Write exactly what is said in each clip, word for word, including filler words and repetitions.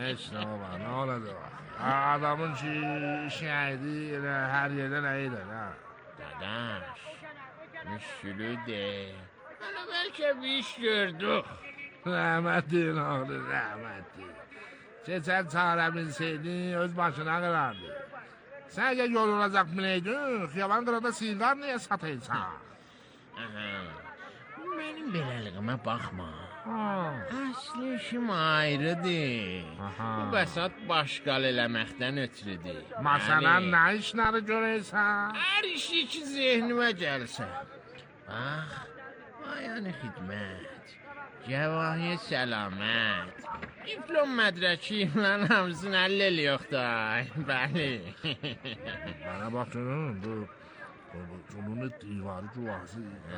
اشنا بابا نه حالا دو آدمون چی شهیدی هر یه ده نیده نه داداش مشلوده حالا بلکه بیش gördük rəhmətli oğlu rəhmətli keçən çarəmin seyni öz başına qırardı sən əgər yol olacaq biləydin xiyaban qırada sigar niyə sataysan benim beləliyimə baxma əsli işim ayrıdır bu bəsat başqal eləməkdən ötürüdür məsələn nə işləri görəysən hər işi ki zehnimə gəlsə bax ayani xidmət Cəvahi səlamət diplom mədrəki ilə hamısını həll eləyox da bəli bana baxın bu bunun divarı cuvası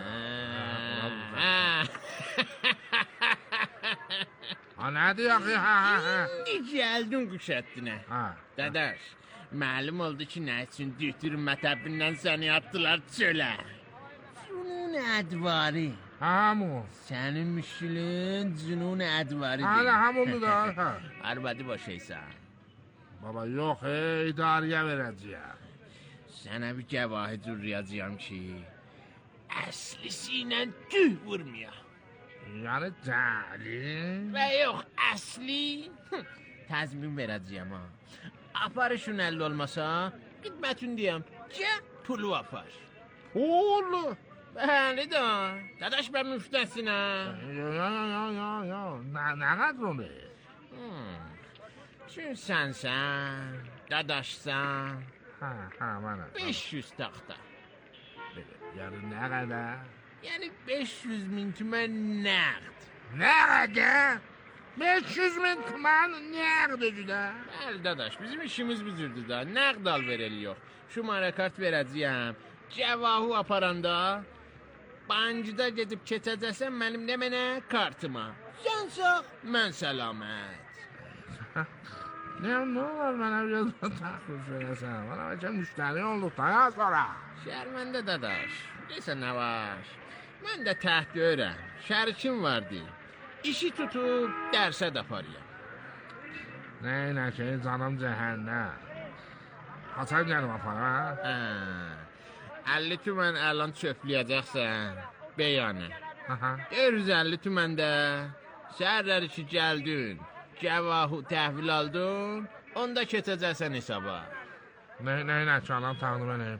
ha nədir axı indi gəldin quş ətdinə dadaş məlum oldu ki nə üçün dütür mətəbindən səni atdılar çölə cünun ədvari همون sənin müşkülün cünun ədvaridir hala hamonu da arvadı boşaysan baba yox ey idarəyə verəcəyəm sənə bir gəvahi cürriyəcəyəm ki əslisi ilə tüh vurmaya yəni dəli və yox əsli təzmin verəcəyəm ha aparışın əlli olmasa xidmətin deyəm gəl pulu apar pul bəli da dadaş mən müftəsinə ya ya ya ya ya nə qədər onu çün sənsən dadaşsan ha ha mənə beş yüz taxta yəni nə qədər yəni beş yüz min tümən nəqd nə qədər beş yüz min tümən nəqd də bəli dadaş bizim işimiz büzürdü da nəqd al verəli yox şumara kart verəcəyəm cəvahu aparanda bancıda gedib keçəcəksən mənim nə mənə kartıma sən sağ mən səlamət ne ne olar mənə biraz təxfif verəsən mənə bəlkə müştəri olduqdan ya sonra şərməndə dadaş desən nə var mən də təhd görəm şərikim vardı işi tutub dərsə də aparıyam nə nə ki canım cəhənnəm haçan gəlib apara əlli tümən əlan çöpləyəcəksən beyanə dörd yüz əlli tümən də səhərləri ki gəldin cəvahu təhvil aldın onda keçəcəksən hesaba nə nə nə canım tanrı mənim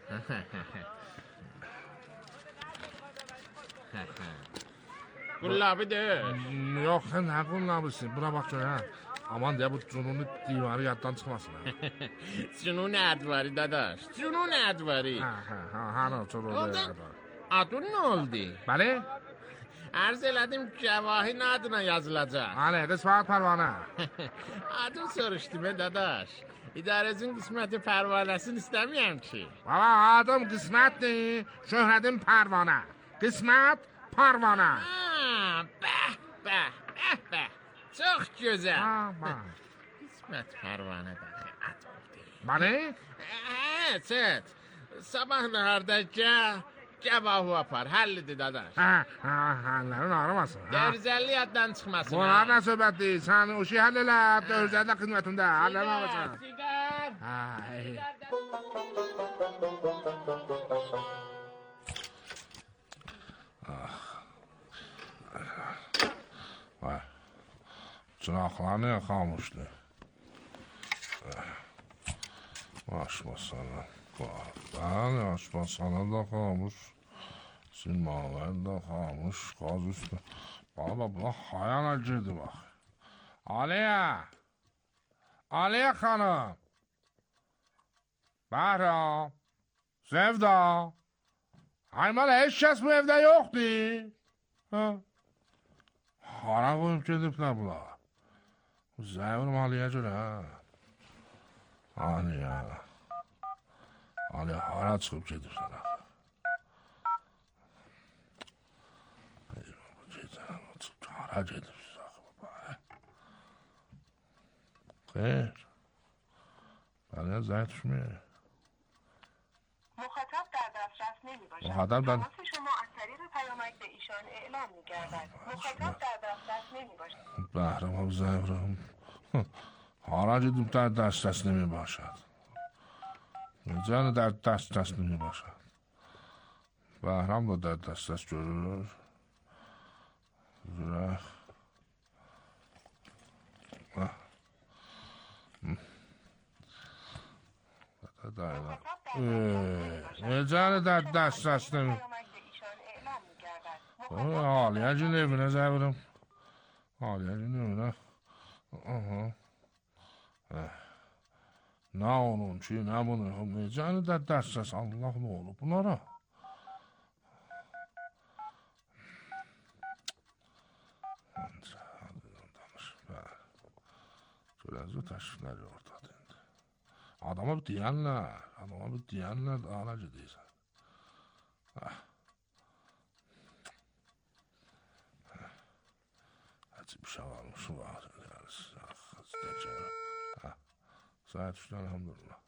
qullabidir yox nə qullabısı bura bax görə aman deyə bu cununu divarı yaddan çıxmasın cunun ədvari dadaş cunun ədvari hə hə hə hanı cununu adın nə oldu bəli Arz elədim Cəvahin adına yazılacaq Hani qismət pərvanə adın soruşdu be dadaş İdarəcin qisməti pərvanəsini istəməyəm ki Baba adım qismətdir şöhrətim pərvanə qismət pərvanə bəh bəh bəh bəh çox gözəl qismət pərvanə daxı ad oldu Bəli Hə çət sabah nəharda gəl Cəvahu apar, həllidir dadaş Hə, hə, həllərin ağrımasın dörd yüz əlli yaddan çıxmasın Bunlar nə söhbətdir, sən o şey həll elə dörd yüz əlli xidmətində, həllərin ağrımasın Sigar, sigar Çıraqlar niyə xamuşdur? Başmasana Bəli, aşpazxana da xamuş, silmalar da xamuş, qaz üstü. Baba, buna xayana girdi, bax. Aliyə! Aliyə xanım! Bəhram! Sevda! Aymalə, heç kəs bu evdə yoxdur. Hara qoyub gediblər bunlar. Zəvrim Aliyə görə, hə? Aliyə... Ali hara çıxıb gedibsən axı. Gecən çıxıb hara gedibsiz axı baba. Xeyr. Bəliyə zəng düşmür. مخاطب در دسترس نمیباشد. مخاطب در تماس شما از طریق پیامک به ایشان اعلام میگردد. مخاطب در دسترس نمیباشد. بهرام زهرم حالا دیدم در دسترس نمی باشد. میزان در دسترس نمی باشد. بهرام رو در دسترس جلوش زره میزان در دسترس نمی حالی هرچی نبینه زبونم حالی هرچی نبینه نه اونون چی نبونه میزان در دسترس الله نولو bunlara Sözü təşrifləri ortadır. Adama bir deyənlər, adama bir deyənlər daha necə deyirsən. Həcib bir şey varmış, var. Səhət üçdən, elhamdülillah.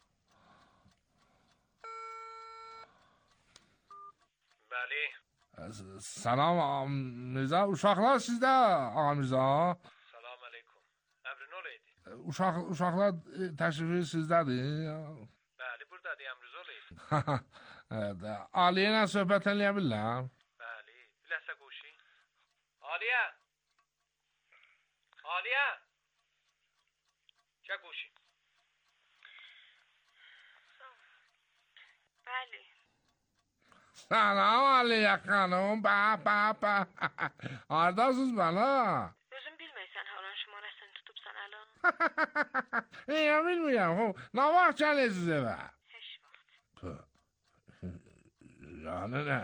Bəli. Salam, Mirza. Uşaqlar sizdə, ağa Mirza. Uşaq, uşaqlar təşrifi sizdədir? Bəli, buradadır, əmriniz olayım. Evet, Aliyə ilə söhbət eləyə bilirəm? Bəli, biləsə qoşu. Aliyə! Aliyə! Gəl qoşu. Bəli. Salam Aliyə xanım, bə, bə, bə. Haradasınız bana? Ya bilmiyorum. Ne vaxt gelirsiniz eve? Heç vaxt. Yani ne?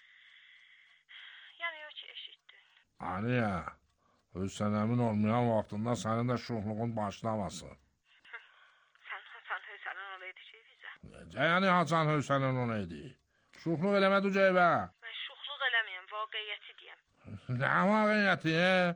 Yani yok ki eşittin. Hani ya? Öz sənəmin olmayan vaxtında sənin də şuxluğun başlamasın. Sən Hasan Hövsəlin olaydı ki bizə. Necə yəni Hasan Hövsəlin olaydı? Şuxluq eləmədi uca evə. Mən şuxluq eləməyəm, vaqiyyəti deyəm. Nə vaqiyyəti?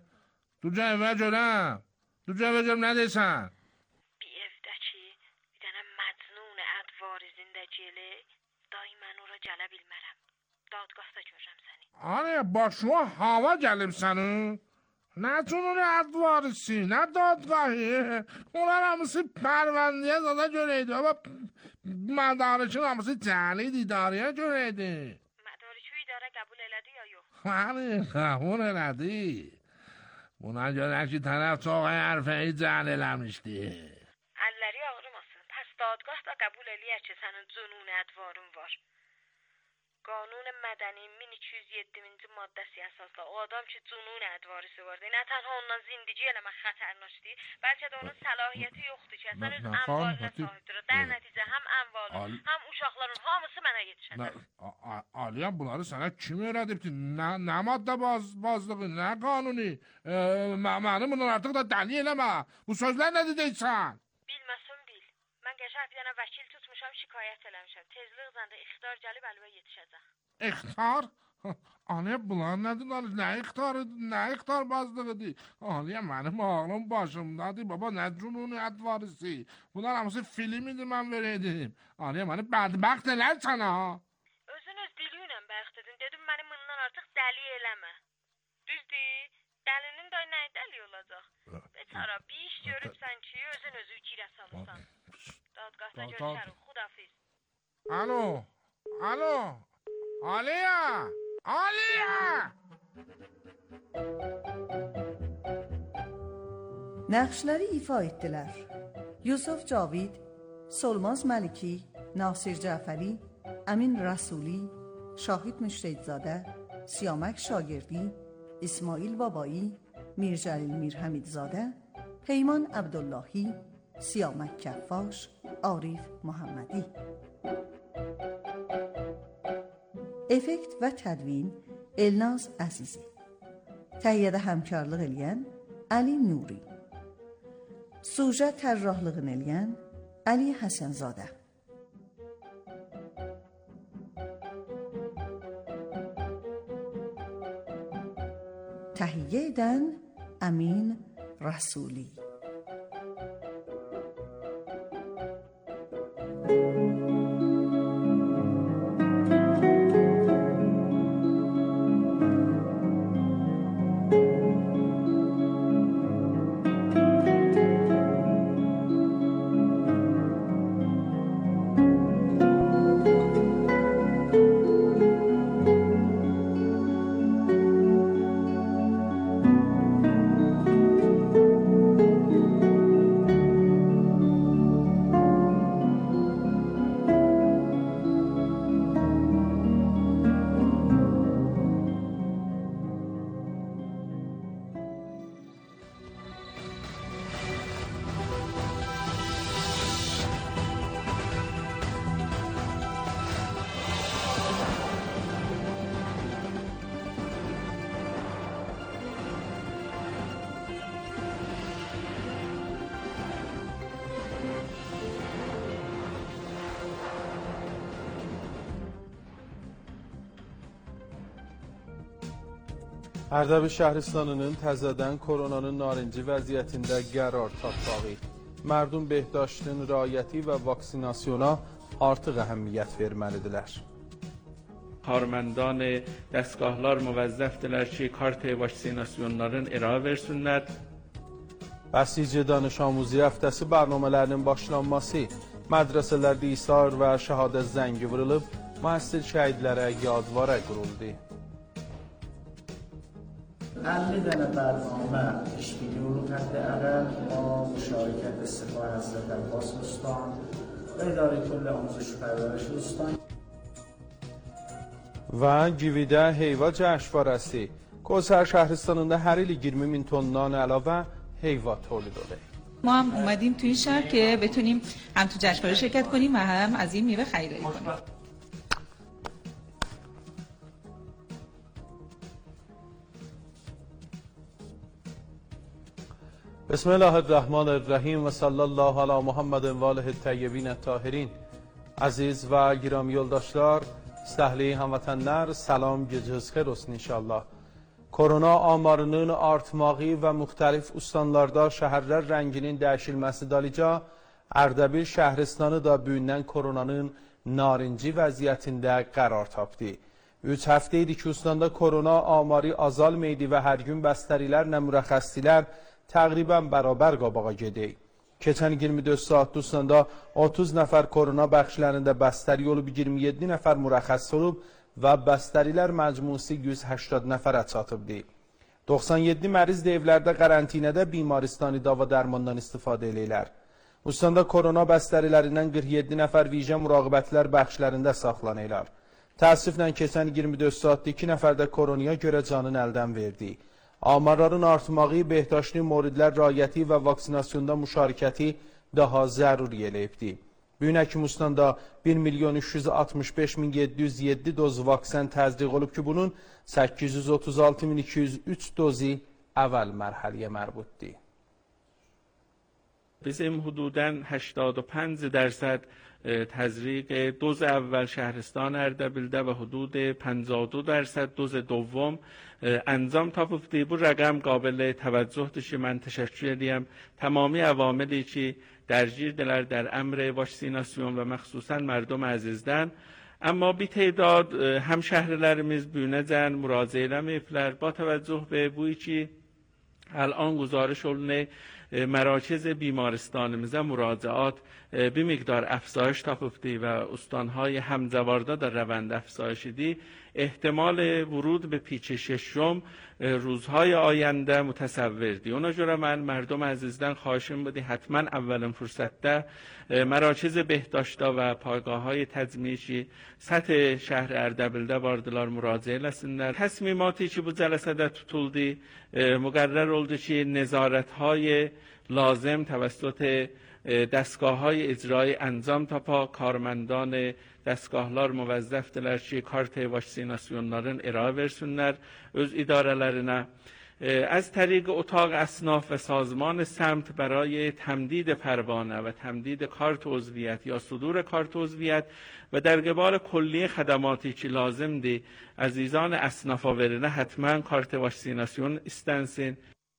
Duca evə görəm. Duca evə görəm, nə deyirsən? Bir evdə ki, bir dənə məcnun ədvarı zindəcili, dayı mən ora gələ bilmərəm. Dadqasda görürəm səni. Hani başına hava gəlib sənin? Nə cünun ədvarısı, nə dadqahı? Onlar hamısı pərvəndiyə zada görəydi, amma mədarıkın hamısı cəli idarəyə görəydi. Mədarıkı idarə qəbul elədi ya yox? Hani qəbul elədi. Buna görə ki, tərəf çox hərfəyi cəl eləmişdi. Əlləri ağrımasın. Pəs dadqah da qəbul eləyər ki, sənin cünun ədvarın var. Qanun mədəni min iki yüz yeddinci maddəsi əsasla o adam ki, cünun ədvarisi vardı. Nə tənha ondan zindigi eləmək xətərnaşdır, bəlkə də onun səlahiyyəti yoxdur ki, əsən öz əmvalına sahibdir. Dar nəticə həm əmvalın, həm uşaqların hamısı mənə yetişəcək. Aliyə, bunları sənə kim öyrədibdir? Nə maddə bazlığı, nə qanuni? Mənim bunun artıq da dəli eləmə. Bu sözlər nədir deyirsən? Bilməsin bil. Mən qəşər bir dənə vəkil tutmuşam, şikayət eləmişəm. Tezlik zəndə ixtar gəlib əlvə yetişəcək. İxtar? Aliyə, bunlar nədir? Nə ixtarı, nə ixtar bazlığıdır? Aliyə, mənim ağlım başımdadır. Baba, nə cünun ədvarisi? Bunlar hamısı film idi mən verəydim. Aliyə, məni bədbəxt elərsən ha? Özün öz diliylə bəxt edin. Dedim, məni bundan artıq dəli eləmə. Düzdür? Dəlinin də nə dəli olacaq? Beçara, bir iş görübsən ki, özün özü girə salırsan. Dadqasda görüşərik, xudafiz. Alo, alo, Aliyə, Aliyə! Nəqşləri ifa etdilər. Yusuf Cavid, Solmaz Məliki, Nasir Cəfəri, Əmin Rəsuli, Şahid Müştəydzadə, Siyamək Şagirdi, İsmail Babayi, Mircəlil Mirhəmidzadə, Peyman Əbdullahi, Siyamək Kəffaş, Arif Muhammadi. Effekt və tədvin Elnaz Əzizi. Təhiyyədə həmkarlıq eləyən Əli Nuri. Suja tərrahlığını eləyən Əli Həsənzadə. Təhiyyə edən Əmin Rəsuli. Ərdəbil şəhristanının təzədən koronanın narinci vəziyyətində qərar tapdağı. Mərdum behdaştının riayəti və vaksinasyona artıq əhəmiyyət verməlidirlər. Kارمندان دستگاهlar موظفdirlər ki, kart vaksinasyonların ərə versinlər. Bəsici danış amuzi həftəsi bərnamələrinin başlanması, mədrəsələrdə isar və şəhadət zəngi vurulub, müəssir şəhidlərə yadvara quruldu. elli dənə bərnamə işbirliği olub həddəaqəl با müşarikət Səfای Həzrət Abbas Ustan və İdarə Kulli Amuzş Pərvərişi Ustan və Gividə heyva cəşvarəsi. Qozər şəhristanında hər il iyirmi min tondan əlavə heyva تولید oldu. ما هم اومدیم تو این شهر که بتونیم هم تو جشنواره شرکت کنیم و هم از این میوه خریداری کنیم. بسم الله الرحمن الرحیم و صلی الله علی محمد و آله الطیبین الطاهرین. Aziz və giram yoldaşlar, istəhli hamvətənlər, salam, gecəniz xeyir olsun inşallah. Korona amarının artmağı və müxtəlif ustanlarda şəhərlər rənginin dəyişilməsi dalica, Ərdəbil şəhristanı da büyündən koronanın narinci vəziyyətində qərar tapdı. üç həftə idi ki, ustandə korona amarı azalmaydı və hər gün bəstərilərlə mürəxəssilər təqribən bərabər qabağa gedək. Keçən iyirmi dörd saatda ustandə otuz nəfər korona bəxşlərində bəstəri olub, iyirmi yeddi nəfər mürəxəss olub və bəstərilər məcmusi yüz həştad nəfərə çatıbdı. doxsan yeddi məriz də evlərdə qərantinədə bimaristani dava dərmandan istifadə eləyirlər. Ustandə korona bəstərilərindən qırx yeddi nəfər vicə muraqibətlər bəxşlərində saxlanırlar. Təəssüflə keçən iyirmi dörd saatda iki nəfər də koronaya görə canını əldən verdi. Amarların artmağı, behdaşlı moridlər riayəti və vaksinasyonda müşarikəti daha zəruri eləyibdi. Bugün Həkimusstanda bir milyon üç yüz altmış beş min yeddi yüz yeddi doz vaksin təzdiq olub ki, bunun səkkiz yüz otuz altı min iki yüz üç dozi əvvəl mərhələyə mərbutdur. Bizim hududən هشتاد و پنج درصد تزریق دوز اول شهرستان اردبیلdə və hudud پنجاه و دو درصد دوز دوم انجام tapıbdı. Bu rəqəm قابل توجهdır ki, mən təşəkkür edirəm. Tamami əvamili ki, درگیردilər در امر vaksinasyon və məxsusən mərdum əzizdən. Amma bir تعداد həmşəhrilərimiz büyünəcən müraciə eləməyiblər. Ba təvəccüh به بویی ki, الان گزارش olunur مراکز بیمارستانımıza müracaat bir miqdar افزایش tapıbdı və ustanهای همزوارda da روند افزایشیدی. احتمال ورود به پیچ ششم روزهای آینده متصورdi. Ona görə mən mərdum əzizdən xahişim budur حتما اولین فرصتdə مراکز بهداشتda və پایگاه‌های تجمیعی سطح şəhər Ərdəbildə vardılar müraciə eləsinlər. Təsmimatı ki bu cəlsədə tutuldu مقرر oldu ki نظارت‌های لازم توسط دستگاه‌های اجرایی انجام تاپا کارمندان دستگاهlar موظفdirlər ki kart vaksinasyonların ərə versinlər öz idarələrinə. از طریق اتاق اصناف و سازمان سمت برای تمدید پروانه و تمدید کارت عضویت یا صدور کارت عضویت و در قبال کلیه خدماتی که لازم دی عزیزان اصناف آورنه حتما کارت واکسیناسیون استنسین.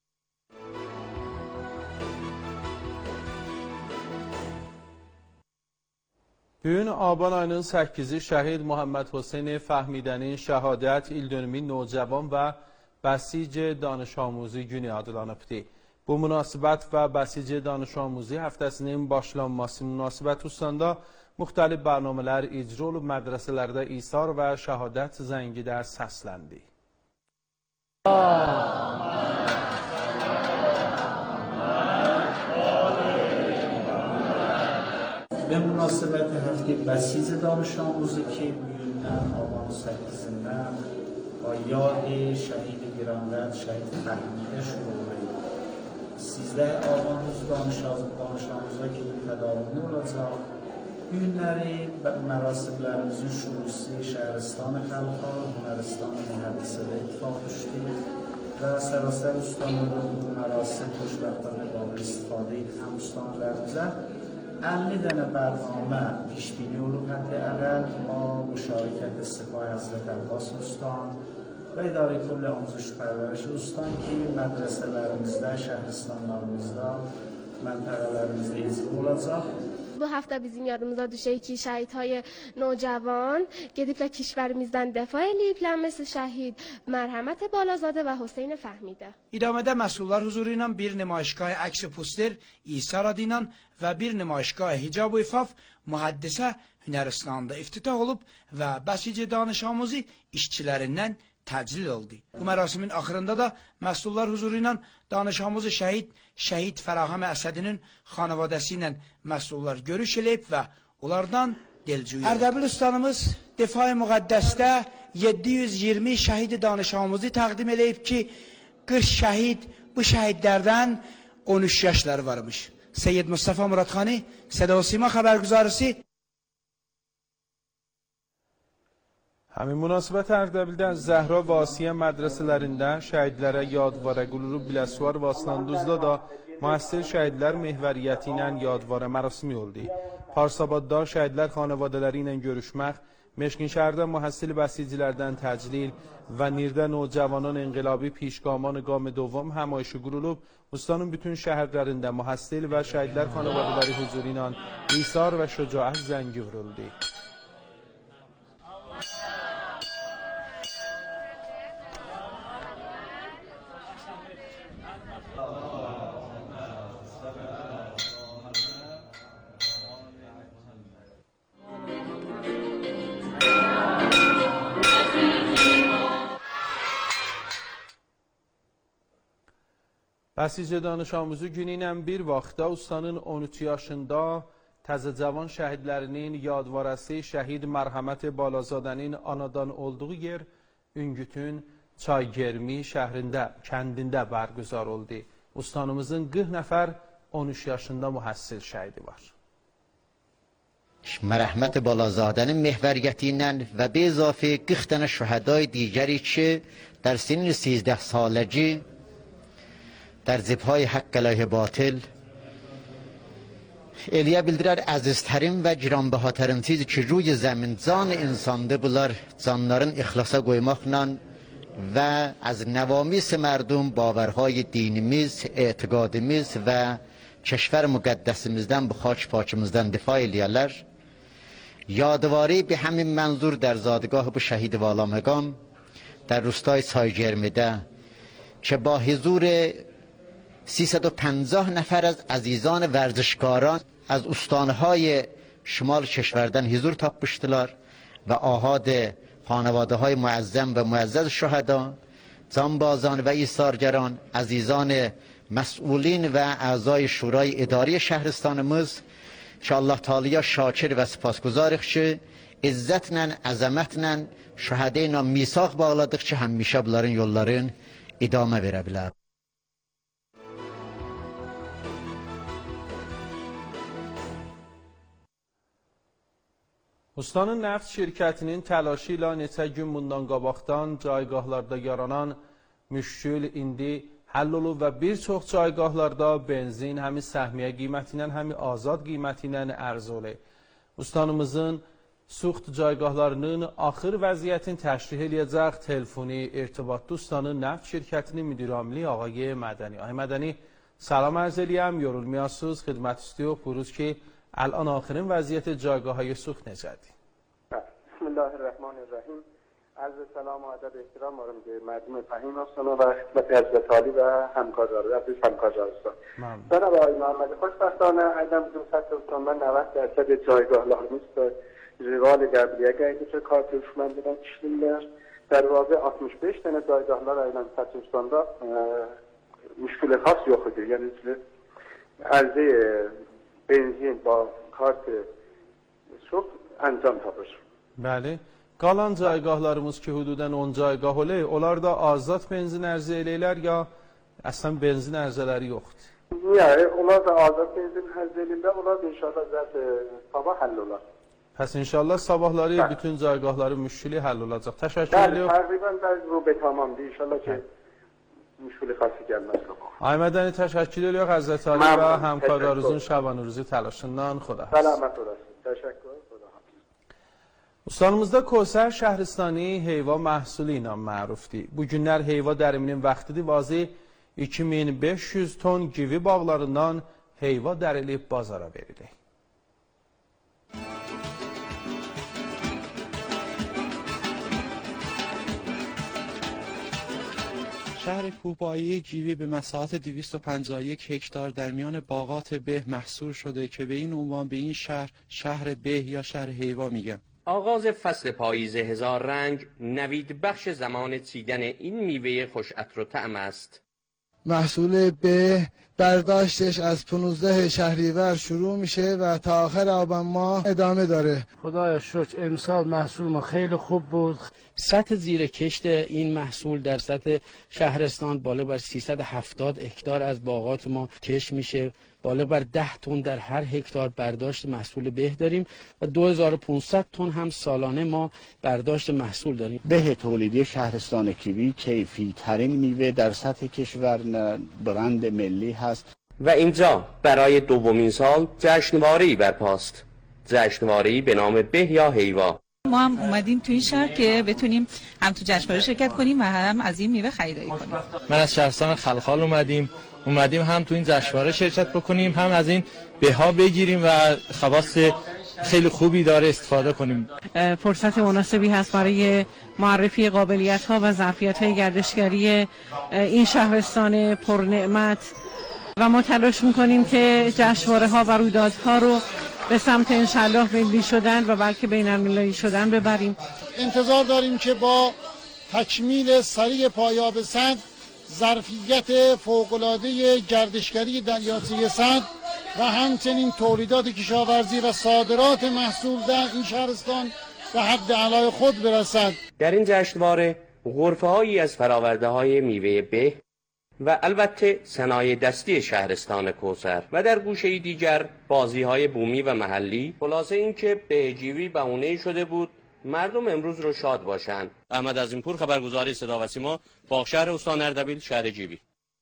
Bugün Aban ayının səkkizi şəhid Muhammed Hüseyn Fəhmidənin şəhadət ildönümü Nocəvan və Bəsic Danış Amuzi günü adlanıbdı. Bu münasibət və Bəsic Danış Amuzi həftəsinin başlanması münasibət hususunda müxtəlif bərnamələr icra olub, mədrəsələrdə isar və şəhadət zəngi də səsləndi. به مناسبت هفته بسیج دانش آموزی که میونن آبان سکیزندن با یاد شهید گرانقدر شهید فهمیده شروع سیزده آبان روز دانش آموزی که تداوم olacaq. Günləri və mərasimlərimizin şurusu Şəhəristani Xalqa, Hünəristan Mühəndisədə ittifaq düşdü və sərasər ustanların bu mərasim xoşbəxtlərlə qabil istifadə edən həm ustanlarımıza elli dənə bərnamə پیشبینی olub həddəaqəl با مشارکت سپاه حضرت عباس استان و اداره کل آموزش و پرورش استان که مدرسه‌lerimizdə, şəhərstanlarımızda, məntəqələrimizdə icra olacaq. Bu hafta bizim yadımıza düşüyor ki şehitهای نوجوان gediblər kişverimizdən dəfa eləyiblər مثل şəhid Mərhəmət Balazadə və Hüseyn Fəhmidə. İdamədə məsullar huzuru ilə bir nümayişgah əks poster İsa adıyla və bir nümayişgah hicab-ı ifaf mühəddisə Hünəristanında iftitah olub və bəsici danış amuzi işçilərindən təcil oldu. Bu mərasimin axırında da məsullar huzuru ilə danış amuzi şəhid Şəhid Fərahəm Əsədinin xanavadəsi ilə məsullar görüş eləyib və onlardan delcüyü. Ərdəbil ustanımız Difai Müqəddəsdə yeddi yüz iyirmi şəhid danış amuzi təqdim eləyib ki, qırx şəhid bu şəhidlərdən on üç yaşları varmış. Seyyid Mustafa Muradxani, Səda Sima xəbərgüzarısı. Həmin münasibət Ərdəbildə Zəhra və Asiyə mədrəsələrində şəhidlərə yadvara qurulub Biləsuvar və Aslanduzda da müəssir şəhidlər mehvəriyyəti ilə yadvara mərasimi oldu. Parsabadda şəhidlər xanavadələri ilə görüşmək, Meşkin şəhərdə mühəssil bəsicilərdən təclil və Nirdə Nocavanın İnqilabi Pişqaman Qam Dovam həmayişi qurulub, Ustanın bütün şəhərlərində mühəssil və şəhidlər xanavadələri huzuru ilə İsar və şücaət zəngi vuruldu. Bəsici danış amuzu günü ilə bir vaxtda ustanın on üç yaşında təzə cavan şəhidlərinin yadvarəsi şəhid Mərhəmət Balazadənin anadan olduğu yer Üngütün Çaygermi şəhrində, kəndində bərgüzar oldu. Ustanımızın qırx nəfər on üç yaşında mühəssil şəhidi var. Mərhəmət Balazadənin mehvəriyyəti ilə və be izafə qırx dənə şühədai digəri ki, در سن سیزده سالگی در زبهای حق علیه باطل Eliyə bildirər əziztərin və giranbəhatərin çizi ki, ruy zəmin can insandır. Bunlar canların ixlasa qoymaqla və az nəvamis mərdum bavarhay dinimiz, etiqadimiz və keşvər müqəddəsimizdən, bu xaç pakimizdən difa eləyərlər. Yadvari bir həmin mənzur در زادگاه bu şəhid valaməqam در روستای سایگرمیده که با حضور سیصد و پنجاه نفر از عزیزان ورزشکاران از استانهای شمال کشوردن حضور تاپmıştılar و آحاد خانواده های معظم و معزز شهدا، جانبازان و ایثارگران، عزیزان مسئولین و اعضای شورای اداری şəhristanımız که الله تعالی شاکر و سپاسگزارıq ki, izzətlə, əzəmətlə şəhədə ilə misaq bağladıq ki, həmişə bunların yolların idamə verə bilər. Ustanın Neft şirkətinin təlaşı ilə neçə gün bundan qabaqdan caygahlarda yaranan müşkül indi həll olub və bir çox caygahlarda benzin həmi səhmiyyə qiyməti ilə, həmi azad qiyməti ilə ərz olub. Ustanımızın suxt caygahlarının axır vəziyyətini təşrih eləyəcək telefoni irtibatlı Ustanın Neft şirkətinin müdürəmli Ağay Mədəni. Ağay Mədəni, salam ərz eləyəm, yorulmayasınız, xidmət istiyor. Buyuruz ki, الان آخرین وضعیت جایگاه های سوخت نجدی. بسم الله الرحمن الرحیم. عرض سلام و ادب احترام دارم به مردم فهیم استان و خدمت حضرت عالی و همکاران عزیز همکاران استان. جناب آقای محمد خوشبختانه ایدم دو سطح استان من نود درصد caygahlarımız da rival qəbliyə qaydı ki, kartuşmandıdan işlirlər. در واقع altmış beş tane caygahlar aylan Satürkstanda e, müşküle xas yox idi. Yəni əldə benzin با kart çox əncam tapır. Bəli. Qalan caygahlarımız ki, hüdudən on caygah olur, onlar da azad benzin ərzə eləyirlər ya əslən benzin ərzələri yoxdur? Yəni, onlar da azad benzin ərzə eləyirlər, onlar da inşallah zət sabah həll olar. Pəs inşallah sabahları Bəli. bütün caygahların müşkülü həll olacaq. Təşəkkür ediyorum. Bəli, təqribən bəzi rubə tamamdır. İnşallah ki, müşkülü xası gəlməz sabah. Ay Mədəni, təşəkkür ediyor Həzrət Ali və həmkarlarınızın Şaban Uruzi təlaşından. Xuda Səlamət olasın. Təşəkkür. Ustanımızda Kosər Şəhristani heyva məhsulu ilə mərufdir. Bu günlər heyva dəriminin vaxtıdır, vazı iki min beş yüz ton givi bağlarından heyva dərilib bazara verilir. شهر کوپایی گیوی به مساحت دویست و پنجاه و یک هکتار در میان باغات به محصور شده که به این عنوان به این شهر شهر به یا شهر حیوا میگن. آغاز فصل پاییز هزار رنگ نوید بخش زمان چیدن این میوه خوش عطر و طعم است. محصول به برداشتش از پانزده شهریور شروع میشه و تا آخر آبان ماه ادامه داره. خدایا شکر امسال محصول ما خیلی خوب بود. سطح زیر کشت این محصول در سطح شهرستان بالغ بر سیصد و هفتاد هکتار از باغات ما کشت میشه. بالغ بر ده تن در هر هکتار برداشت محصول به داریم و دو هزار و پانصد تن هم سالانه ما برداشت محصول داریم. به تولیدی شهرستان کیوی کیفی ترین میوه در سطح کشور برند ملی هست و اینجا برای دومین سال جشنواره‌ای برپاست. جشنواره‌ای به نام به یا حیوا. ما هم اومدیم تو این شهر که بتونیم هم تو جشنواره شرکت کنیم و هم از این میوه خریداری کنیم. من از شهرستان خلخال اومدیم اومدیم هم تو این جشنواره شرکت بکنیم، هم از این بها بگیریم و خواص خیلی خوبی داره استفاده کنیم. فرصت مناسبی هست برای معرفی قابلیت ها و ظرفیت های گردشگری این شهرستان پرنعمت و ما تلاش میکنیم که جشنواره ها و رویدادها رو به سمت انشالله ملی شدن و بلکه بین المللی شدن ببریم. انتظار داریم که با تکمیل سریع پایاب سد ظرفیت فوق‌العاده گردشگری دریاچه سد و همچنین تولیدات کشاورزی و صادرات محصول در این شهرستان به حد اعلای خود برسد. در این جشنواره غرفه‌هایی از فراورده‌های میوه به و البته صنایع دستی شهرستان کوثر و در گوشه دیگر بازی‌های بومی و محلی. خلاصه اینکه بهجیوی بهونه شده بود مردم امروز رو شاد باشند. احمد عظیمپور، خبرگزاری صدا و سیما، باغشهر استان اردبیل، شهر جیوی.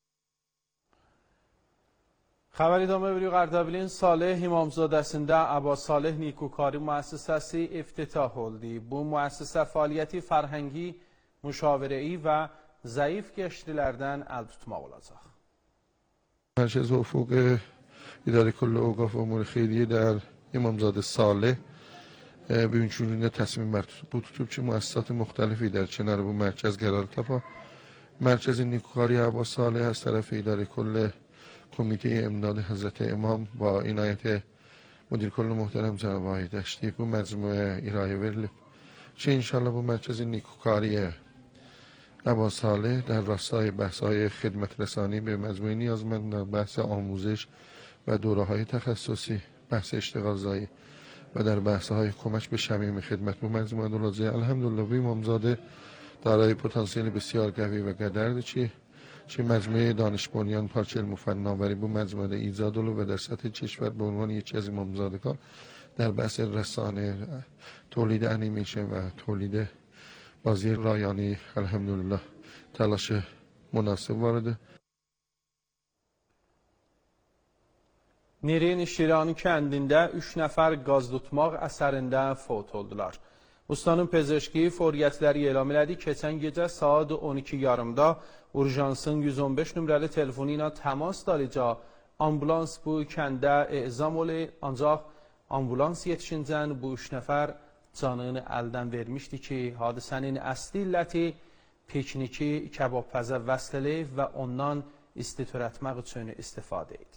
Xəbər idamə veririk Ərdəbilin Salih İmamzadəsində Əba Salih Nikukari müəssisəsi iftitah oldu. Bu müəssisə fəaliyyəti fərhəngi, müşavirəyi və zəif gəştilərdən əl tutmaq olacaq. مرکز افق اداره کل اوقاف و امور خیریه در امامزاده صالح به این چنین تصمیم مربوط به چه مؤسسات مختلفی در کنار bu مرکز قرار تپا. مرکز نیکوکاری عباس صالح از طرف اداره کل کمیته امداد حضرت امام با عنایت مدیر کل محترم جناب آقای دشتی bu مجموعه ارائه verilip چه انشالله bu مرکز نیکوکاری عباس صالح در راستای بحث‌های خدمت رسانی به مجموعه نیازمندان، بحث آموزش و دوره‌های تخصصی، بحث اشتغال زایی و در بحث‌های کمک به شمیم خدمت به مجموعه دولازه الحمدلله به امامزاده دارای پتانسیل بسیار قوی و گدرد چی چه مجموعه دانش بنیان پارچه علم و فناوری به مجموعه ایجاد و در سطح کشور به عنوان یکی از امامزادگان در بحث رسانه، تولید انیمیشن و تولید بازی رایانی الحمدلله تلاش مناسب vardı. Nirin Şirani kəndində üç nəfər qaz tutmaq əsərində fot oldular. Ustanın pezeşki fəaliyyətləri elan elədi. Keçən gecə saat on iki yarımda Urjansın yüz on beş nömrəli telefonu ilə təmas dalica ambulans bu kəndə ezam oldu. Ancaq ambulans yetişincən bu üç nəfər canını əldən vermişdi ki, hadisənin əsli illəti pikniki kəbabpəzə vəsl edib və ondan isti törətmək üçün istifadə etdi.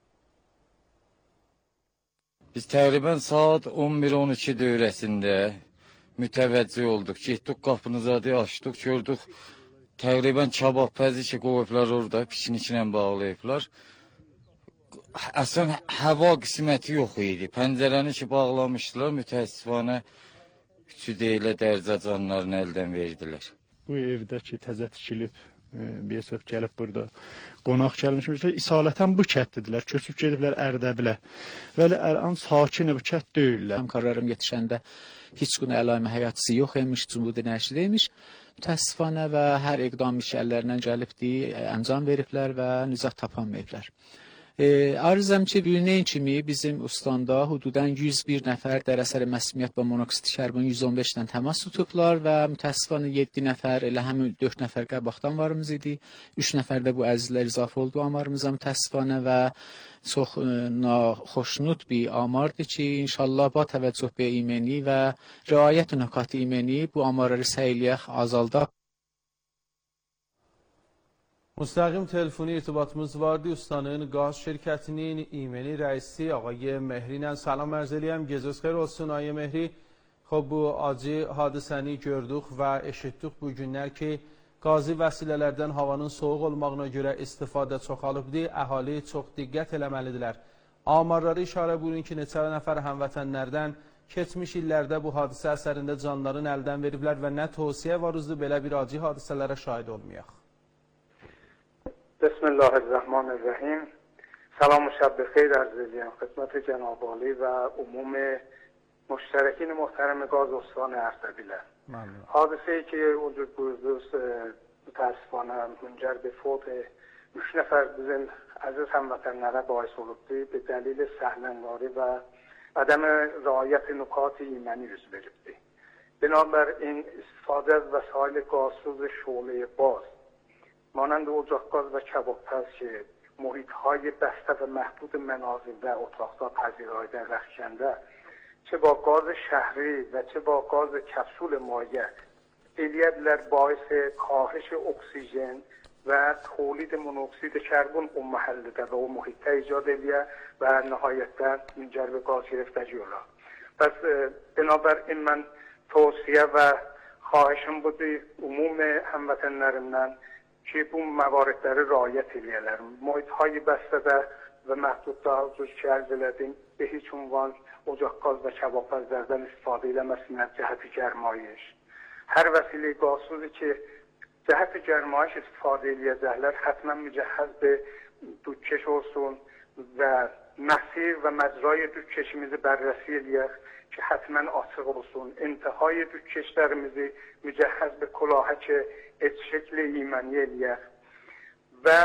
Biz təqribən saat on bir on iki dövrəsində mütəvəccih olduq. Getdik qapınıza deyə açdıq, gördük. Təqribən kəbabpəzi ki, qoyublar orada, pikniklə bağlayıblar. Əslən hava qisməti yox idi. Pəncərəni ki bağlamışdılar, mütəəssifanə üçü deyilə dərəcə canlarını əldən verdilər. Bu evdə ki, təzə tikilib, bir söz gəlib burada qonaq gəlmişmişlər, isalətən bu kətdidilər, köçüb gediblər Ərdəbilə. Vəli ələn sakin bu kət deyirlər. Həmkarlarım yetişəndə heç gün əlaimə həyatçısı yox imiş, cumhudi nəşri imiş. Mütəəssifanə və hər iqdam işgəllərindən gəlibdi, əncam veriblər və nicat tapanmayıblar. Arzım ki bilinen kimi bizim ustandə hududan yüz bir nəfər dərə əsəri məsumiyyət və monoksit karbon yüz on beş dən təmas tutublar və mütəəssifانه yeddi nəfər elə həmin dörd nəfər qabaqdan varımız idi. üç nəfər də bu əzizlər izafə oldu amarımıza mütəəssifانه və çox naxoşnut bir amardır ki, inşallah ba təvəccüh be imeni və riayət nöqat imeni bu amarları səyləyək azaldaq. مستقیم تلفنی ارتباطımız vardı. Ustanın gaz şirketinin ایمنی رئیسی آقای مهرینن. سلام عرض eləyəm. Gecəniz xeyir olsun آقای مهری. خب bu acı hadisəni gördük və eşitdik bu günlər ki, qazi vəsilələrdən havanın soğuq olmağına görə istifadə çoxalıbdır. Əhali çox diqqət eləməlidirlər. Amarları işarə buyurun ki, neçə nəfər həmvətənlərdən keçmiş illərdə bu hadisə əsərində canlarını əldən veriblər və nə tövsiyə varızdır belə bir acı hadisələrə şahid olmayaq. بسم الله الرحمن الرحیم. سلام و شب بخیر عرض می‌کنم خدمت جناب عالی و عموم مشترکین محترم گاز استان اردبیل. حادثه‌ای که وجود بوده متأسفانه منجر به فوت üç نفر bizim aziz هموطنlara باعث olubdu به دلیل سهلنگاری و عدم رعایت نکات ایمنی yüz veribdi. بنابراین استفاده از وسایل گازسوز شعله باز مانند اجاق گاز و کبابپز که محیط‌های بسته و محدود منازل و اتاق‌ها پذیرایی در رخشنده چه با گاز شهری و چه با گاز کپسول مایع ایلیدلر باعث کاهش اکسیژن و تولید مونوکسید کربن اون محله و اون محیط ایجاد ایلیه و نهایتا منجر به گاز گرفتگی اولا. پس بنابراین من توصیه و خواهشم بودی عموم هموطنlerimden که bu məvaridləri rayət eləyələr. Muhitهای bəstədə və məhdudda cüz ki ərz elədim, به هیچ عنوان ocaq qaz və kəbabpəzlərdən istifadə eləməsinlər cəhəti gərmayış. Hər vəsilə qazsuzu ki cəhəti gərmayış istifadə eləyəcəklər, həttəmən mücəhəz bir dükkeş olsun və məsir və məcrayı dükkeşimizi bərrəsi eləyək ki həttəmən açıq olsun. İntihai dükkeşlərimizi mücəhəz bir kulahə ki et şekli imaniye eləyək. Və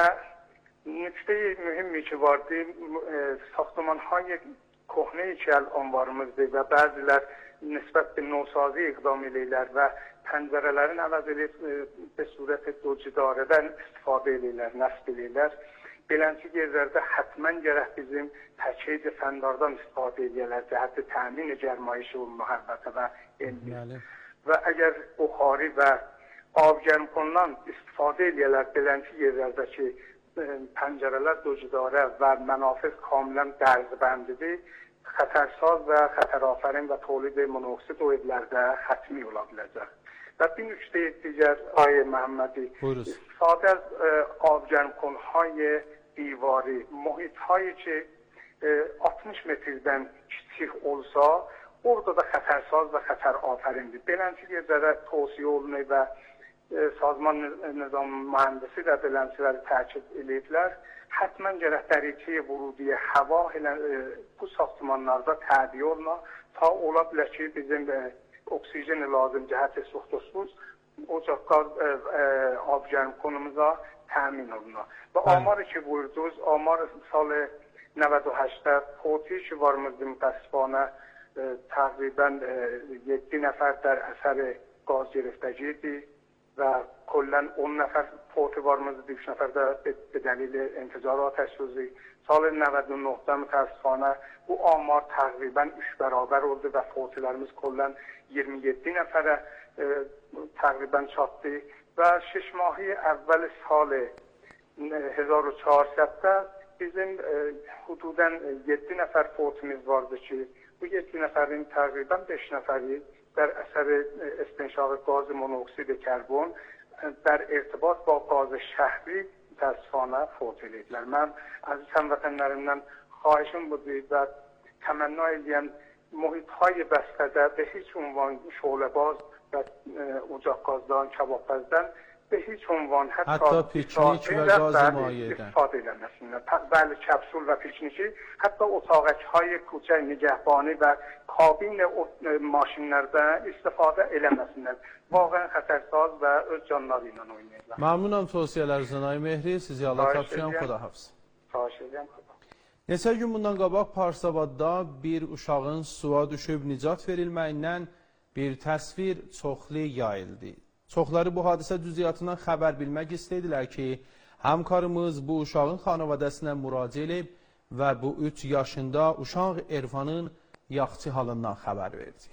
nükte mühimmi ki vardı, saxtamanهای کهنه که الان varımızdır və bəzilər nisbət bir növsazi iqdam eləyirlər və pəncərələrin əvəz edib bir surət docidarədən istifadə eləyirlər, nəsb eləyirlər. Beləncə yerlərdə həttəmən gərək bizim təkid fəndardan istifadə eləyirlər, cəhəti təmin gərmayışı və mühəbbətə və elmi. Və əgər buxari və آبگرمکنان استفاده eləyirlər beləncə yerlərdəki pəncərələr docidarə və mənafız kamilən dərzbəndidir, xətərsaz və xətərafərin və tolid monoksid o evlərdə xətmi ola biləcək. Və bir nükte digər آیه محمدی استفاده از آبگرمکنهای دیواری محیطهایی که altmış metrdən kiçik olsa orada da xətərsaz və xətərafərindir. Beləncə yerlərə tövsiyə olunur və Sazman Nizam Mühendisi də belənciləri təkid ediblər. Həttəmən gərək dəricəyə vurudiyə hava bu saxtamanlarda təbiə oluna ta ola bilər ki bizim oksijen lazım cəhəti suxtusuz ocaq qaz آبگرمکنumuza təmin oluna. Və amarı ki buyurdunuz, amar sal نود و هشت فوتی ki varımızdır mütəəssifانه تقریبا yeddi nəfər در اثر gaz گرفتگی و کلا on نفر فوت varımızdır, üç nəfər də به دلیل انفجار آتش سوزی. سال نود و نه mütəəssifانه bu amar تقریبا üç bərabər oldu və فوتlərimiz کلا iyirmi yeddi nəfərə تقریبا çatdı və şش mahi əvvəl sal هزار و چهارصد bizim hududan yeddi nəfər fotimiz vardı ki bu yeddi nəfərin təqribən beş nəfəri در اثر استنشاق گاز مونوکسید کربن در ارتباط با گاز شهری متاسفانه فوت edildiler. من از هموطنlerimden خواهشم بود و تمنا edeyim محیطهای بسته‌ده به هیچ عنوان شعله باز و ocaq gazdan, kebabpazdan به هیچ عنوان حتی, حتی پیکنیک و گاز مایع‌دان استفاده نمی‌کنند. بله کپسول و پیکنیکی حتی اتاقک‌های کوچک نگهبانی و کابین ماشینlərdə istifadə eləməsinlər. Vaqəən xətərsaz və öz canları ilə oynayırlar. Məmnunam tövsiyələrinizdən ay Mehri. Sizi Allah tapşıram. Xuda hafız. Xahiş edirəm. Neçə gün bundan qabaq Parsabadda bir uşağın suya düşüb nicat verilməyindən bir təsvir çoxlu yayıldı. Çoxları bu hadisə cüziyyatından xəbər bilmək istədilər ki, həmkarımız bu uşağın xanavadəsinə müraciət edib və bu üç yaşında uşaq Erfanın yaxşı halından xəbər verdi.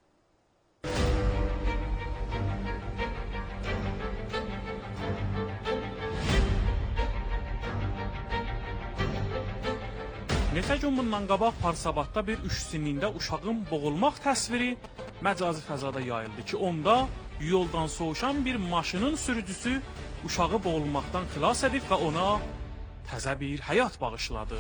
Neçə gün bundan qabaq Parsabadda bir üç sinində uşağın boğulmaq təsviri məcazi fəzada yayıldı ki, onda yoldan soğuşan bir maşının sürücüsü uşağı boğulmaqdan xilas edib və ona təzə bir həyat bağışladı.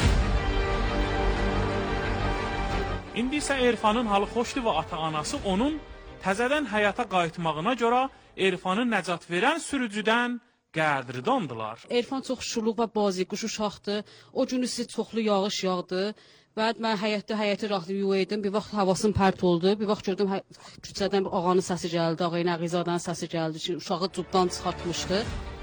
İndi isə Erfanın halı xoşdur və ata-anası onun təzədən həyata qayıtmağına görə Erfanı nəcat verən sürücüdən qədridandılar. Erfan çox şuluq və baziquş uşaqdır. O gün isə çoxlu yağış yağdı. Bəd mən həyətdə həyəti rahatlayıb yuvaydım. Bir vaxt havasım pərt oldu. Bir vaxt gördüm küçədən bir ağanın səsi gəldi. Ağayın Əqizadanın səsi gəldi ki, uşağı cubdan çıxartmışdı.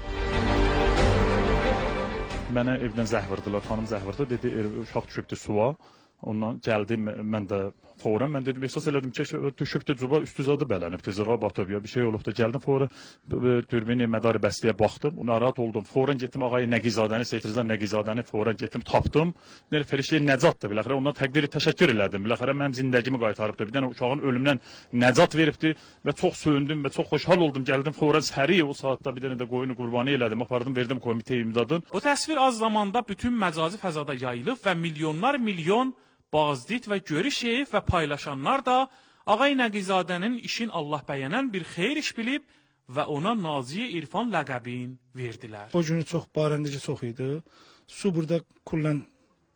Mənə evdən zəh vurdular. Xanım zəh vurdu. Dedi uşaq düşübdü suya. Ondan gəldi mən də fौरन mən dedim əsas elədim ki, düşübdü cuba üstüzadı bələnibdi, zığa batıb ya bir şey olubdu. Gəldim fौरन dürbini mədarı bəstəyə baxdım. Narahat oldum. Fौrən getdim ağayı Nəqizadəni, Seytrizdan Nəqizadəni fौरən getdim tapdım. Nə fərişli nəcatdı biləxərə. Ondan təqdiri təşəkkür elədim. Biləxərə mənim zindagimi qaytarıbdı. Bir dənə uşağın ölümündən nəcat veribdi və çox söyündüm və çox xoşhal oldum. Gəldim fौरən səri o saatda bir dənə də qoyunu qurbanı elədim. Apardım, verdim komitəyə imzadın. O təsvir az zamanda bütün məcazi fəzada yayılıb və milyonlar milyon bazdit və görüş edib və paylaşanlar da Ağay Nəqizadənin işin Allah bəyənən bir xeyir iş bilib və ona Naziyə İrfan ləqəbin verdilər. O günü çox barəndəci çox idi. Su burada kullən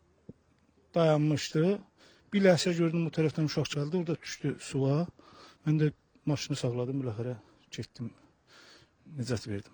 dayanmışdı. Bir ləhsə gördüm, o tərəfdən uşaq gəldi, orada düşdü suya. Mən də maşını saxladım, biləxərə getdim, nicat verdim.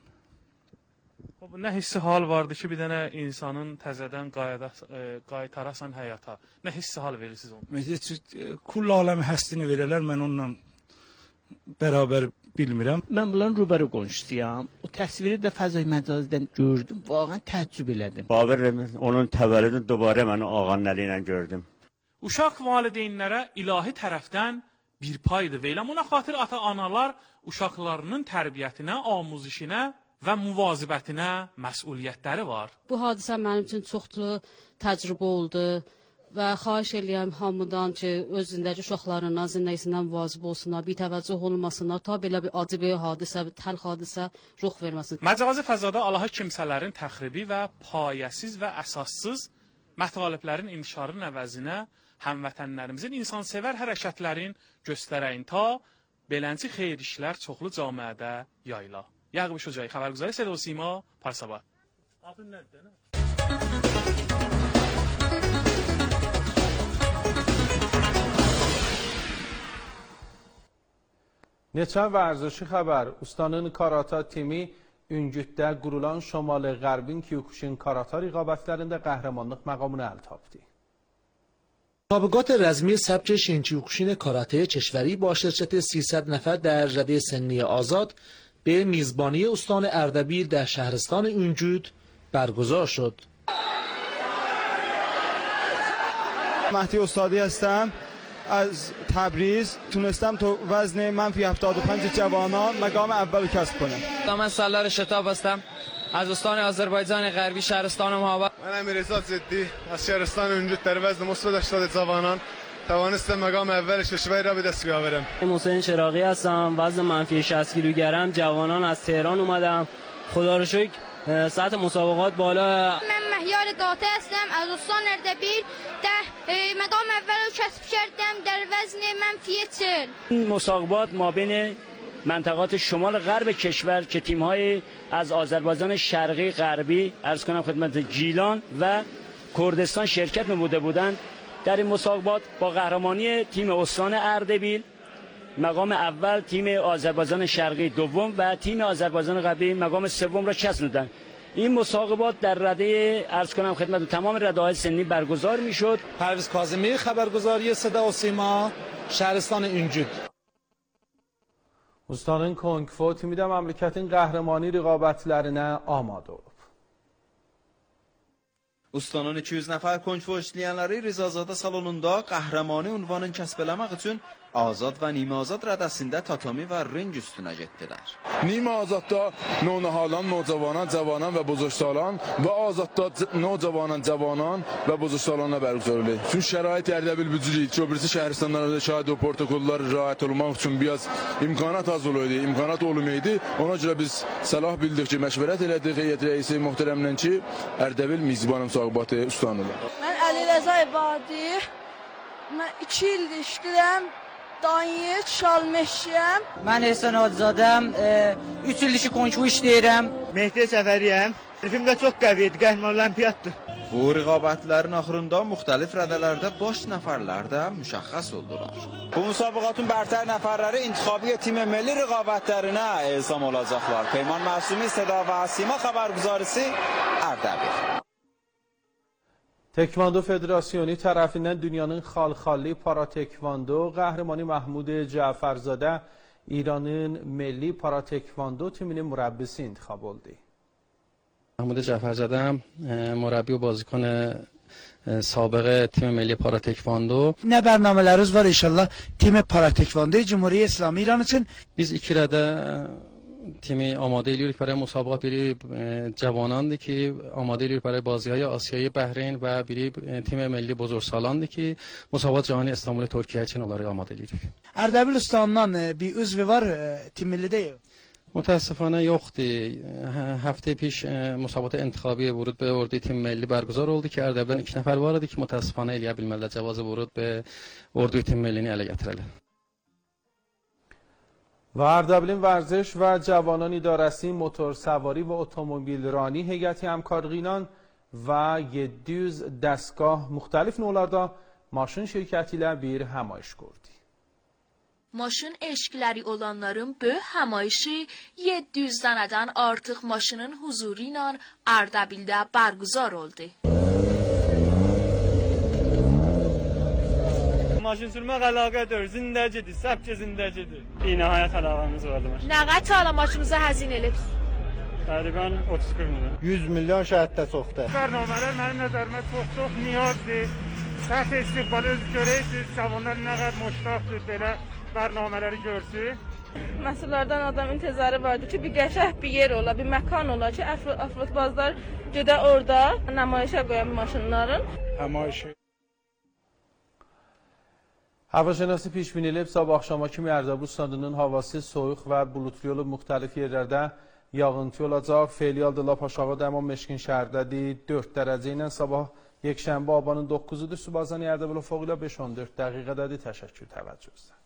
Nə hissi hal vardı ki, bir dənə insanın təzədən qaytarasan həyata? Nə hissi hal verirsiniz onu? Kull aləmi həstini verirlər, mən onunla bərabər bilmirəm. Mən bunların rübəri qonşusuyam. O təsviri də fəzai məcazdan gördüm, vaqən təəccüb elədim. Babir onun təvəllüdünü dubarə mən ağanın əli ilə gördüm. Uşaq valideynlərə ilahi tərəfdən bir paydır və elə buna xatir ata-analar uşaqlarının tərbiyyətinə, amuzişinə və müvazibətinə məsuliyyətləri var. Bu hadisə mənim üçün çoxlu təcrübə oldu və xahiş eləyəm hamıdan ki, öz zindəki uşaqlarından, zindəyisindən müvazib olsunlar, bir təvəccüh olmasınlar, ta belə bir acı bir hadisə, bir təlx hadisə ruh verməsin. Məcazi fəzada Allahı kimsələrin təxribi və payəsiz və əsassız mətaliblərin intişarının əvəzinə həmvətənlərimizin insansevər hərəkətlərin göstərəyin ta belənci xeyir işlər çoxlu camiədə yayıla. Yaqub Şocay, xəbərgüzarı Sədə və Sima, Parsabad. Adın nədir? Neçə vərzişi xəbər, ustanın karata timi Üngüddə qurulan Şomalı Qərbin Kiyokuşun karata rəqabətlərində qəhrəmanlıq məqamını əl tapdı. مسابقات رزمی سبک شینچیوکوشین کاراته کشوری با شرکت سیصد نفر در رده سنی آزاد به میزبانی استان اردبیل در شهرستان اونجود برگزار شد. مهدی استادی هستم از تبریز. تونستم تو وزن منفی هفتاد و پنج جوانان مقام اول کسب کنم. من سالار شتاب هستم از استان آذربایجان غربی شهرستان محبت. من امیرزاد زدی از شهرستان اونجود در وزن مثبت هشتاد جوانان توانستم مقام اول کشور را به دست بیاورم. حسین چراغی هستم، وزن منفی شصت کیلوگرم، جوانان از تهران اومدم. خدا رو شکر سطح مسابقات بالا. من مهیار داته هستم از استان اردبیل در مقام اول رو کسب کردم در وزن منفی چهل. این مسابقات ما بین منطقات شمال غرب کشور که تیم‌های از آذربایجان شرقی غربی عرض کنم خدمت گیلان و کردستان شرکت نموده بودند. در این مسابقات با قهرمانی تیم استان اردبیل مقام اول، تیم آذربایجان شرقی دوم و تیم آذربایجان غربی مقام سوم را چسباندند. این مسابقات در رده عرض کنم خدمت تمام رده‌های سنی برگزار می‌شد. پرویز کاظمی، خبرگزاری صدا و سیما، شهرستان اونجود. Ustanın Konqfo timi də məmləkətin qəhrəmani rəqabətlərinə amad olub. Ustanın iki yüz nəfər konfo işləyənləri Rizazadə salonunda qəhrəmani ünvanın kəsb eləmək üçün Azad və Nimi Azad rədəsində tatami və ring üstünə getdilər. Nimi Azadda nonahalan, nocabanan, cavanan və buzursalan və Azadda nocabanan, cavanan və buzursalanla bərqüzar edilir. Çünki şərait Ərdəbil bücürü ki, o birisi şəhərstanlarda şahid o protokollar riayət olmaq üçün biraz imkanat az olaydı, imkanat olmaydı. Ona görə biz səlah bildik ki, məşvərət elədik heyət rəisi möhtərəmlə ki, Ərdəbil mizbanım müsahibatı ustanıdır. Mən Əli Rəza İbadi, mən iki ildir işləyirəm. Danyet, Şalmeşyəm. Mən Ehsan Hacızadəm, üç ildir ki, konçu işləyirəm. Mehdi Səfəriyəm. Film də çox qəviyyedir, qəhrəman olimpiyatdır. Bu rəqabətlərin axırında müxtəlif rədələrdə baş nəfərlər də müşəxəs oldular. Bu müsabiqatın bərtər nəfərləri intihabi tim milli rəqabətlərinə elzam olacaqlar. Peyman Məsumi, Seda və Asima xəbərgüzarisi Ərdəbil. تکواندو فدراسیونی طرفیnden dünyanın xalxalli para tekvando qəhrəmanı Mahmud Caferzade İranın milli para tekvando timinin murabbisi intikhab oldu. محمود جعفرزاده هم مربی و بازیکن سابق تیم ملی پارا تکواندو. Ne برنامه‌larınız var inşallah tim para tekvando Cumhuriyet İslamı İran için? Biz iki rədə timi آماده edirik برای مسابقات biri cavanandır ki آماده edirik برای بازی‌های آسیایی بحرین و biri تیم ملی بزرگسالانdır ki مسابقات جهانی استانبول ترکیه için onları آماده edirik. Erdebil Usta'ndan bir üzvü var tim millidə. متاسفانه yoxdur. هفته پیش مسابقات انتخابی ورود به اردوی تیم ملی برگزار oldu ki Ərdəbildən iki nəfər var idi ki متاسفانه eləyə bilmədilər cavazı ورود به اردوی تیم millini ələ gətirələr. و اردبیل ورزش و جوانان idarəsi motor سواری و اتومبیل rani heyəti həmkarlığıyla və yeddi yüz dəstgah müxtəlif növlərdə maşın şirkəti ilə bir həmayiş qurdu. Maşın eşkləri olanların böyük həmayişi yeddi yüz dənədən artıq maşının huzuru ilə Ardabildə bərgüzar oldu. Maşın sürmək əlaqədir, zindəcidir, səbk zindəcidir. Binəhayət əlaqəmiz vardı maşın. Nə qədər ala maşınıza həzin elib? Təqribən otuz qırx milyon. yüz milyon şəhətdə çoxdur. Bərnamələr mənim nəzərimə çox-çox niyazdır. Səth istiqbalı öz görəysiniz, cavanlar nə qədər müştaqdır belə bərnamələri görsün. Məhsullardan adam intizarı vardı ki, bir qəşəng bir yer ola, bir məkan ola ki, afrotbazlar gedə orada nəmayişə qoyan maşınların. Həmayişi. Havaşanası پیش بینی edilib sabah axşama kimi Ərdəbil standının havası soyuq və bulutlu olub müxtəlif yerlərdə yağıntı olacaq. Felial Lap aşağı Dəman Meşkin şəhərdədir. dörd dərəcə ilə sabah yekşənbə abanın doqquzudur. Subazani Ərdəbil ufaq ilə beş on dörd dəqiqədədir. Təşəkkür təvəccühünüzdən.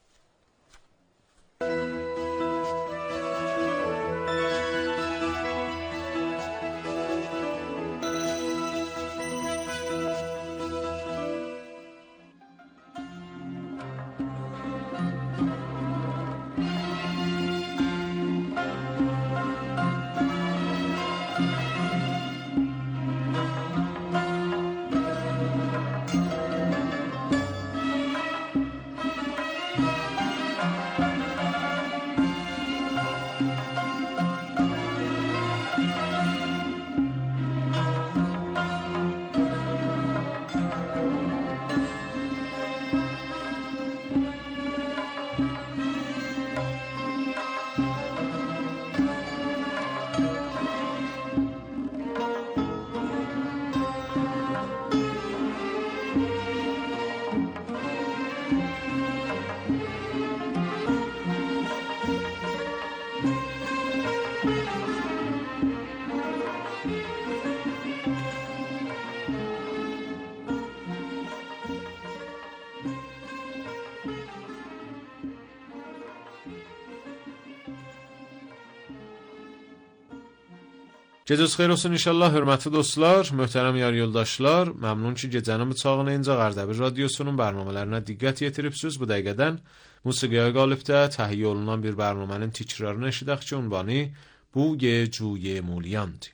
Gecəniz xeyir olsun inşallah, hörmətli dostlar, möhtərəm yar yoldaşlar. Məmnun ki, gecənin bıçağına incə Ərdəbil radiosunun bərnamələrinə diqqət yetiribsiniz. Bu dəqiqədən musiqiyə qalibdə təhiyyə olunan bir bərnamənin tikrarını eşidək ki, ünvanı Bu Gecüye Muliyandır.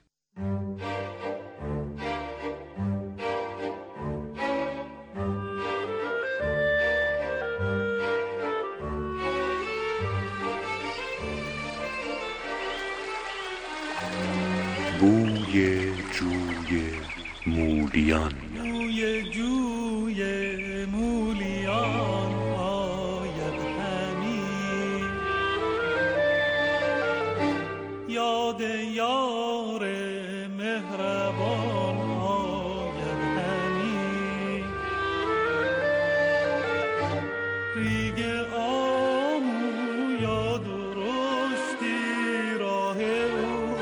بوی جوی مولیان. جوی جوی مولیان آید همی، یاد یار مهربان آید همی، ریگ آمو یا درشتی راه او،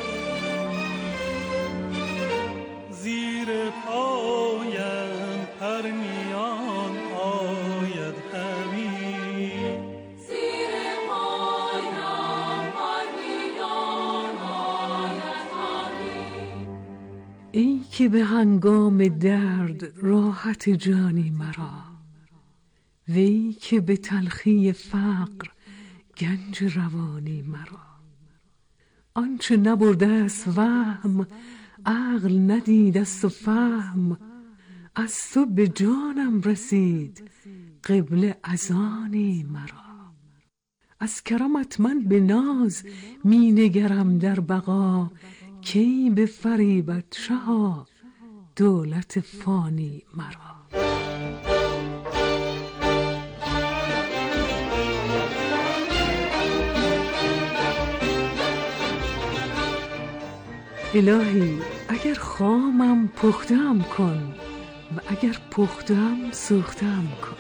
زیر پایم پرنیان آید همی، زیر پایم پرنیان آید همی. ای که به هنگام درد راحت جانی مرا، وی که به تلخی فقر گنج روانی مرا. آنچه نبرده است وهم، عقل ندیده است و فهم، از تو به جانم رسید قبله اذانی مرا. از کرمت من به ناز می نگرم در بقا، کی به فریبت شها دولت فانی مرا. الهی اگر خامم پختم کن و اگر پختم سوختم کن.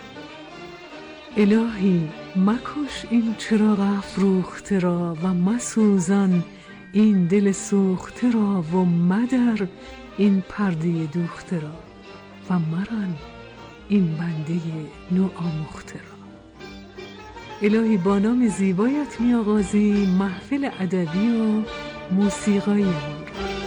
الهی مکش این چراغ افروخته را و مسوزان این دل سوخته را و مدر این پرده دوخته را و مران این بنده نو آموخته را. الهی با نام زیبایت می آغازی محفل ادبی و موسیقایی ما.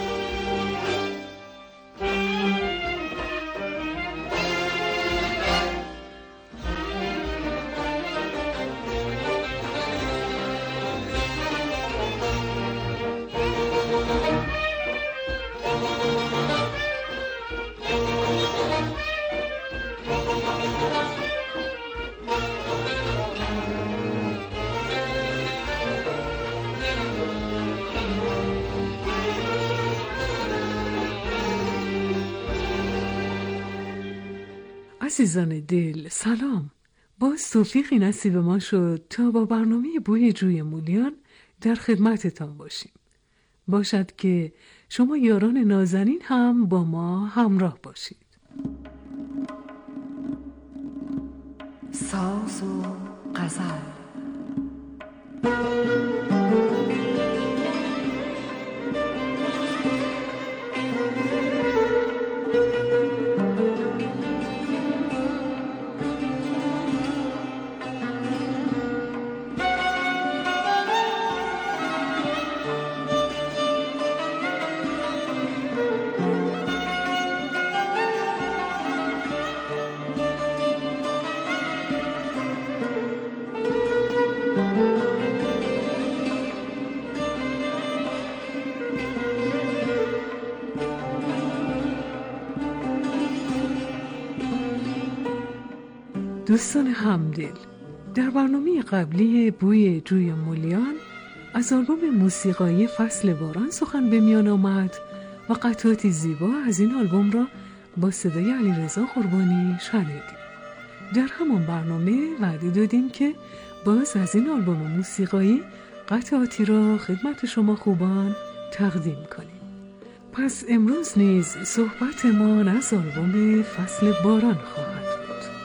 عزیزان دل سلام. باز توفیقی نصیب ما شد تا با برنامه بوی جوی مولیان در خدمتتان باشیم. باشد که شما یاران نازنین هم با ما همراه باشید. ساز و غزل. دوستان همدل، در برنامه قبلی بوی جوی مولیان از آلبوم موسیقایی فصل باران سخن به میان آمد و قطعاتی زیبا از این آلبوم را با صدای علیرضا قربانی شنیدیم. در همان برنامه وعده دادیم که باز از این آلبوم موسیقایی قطعاتی را خدمت شما خوبان تقدیم کنیم. پس امروز نیز صحبتمان از آلبوم فصل باران خواهد بود.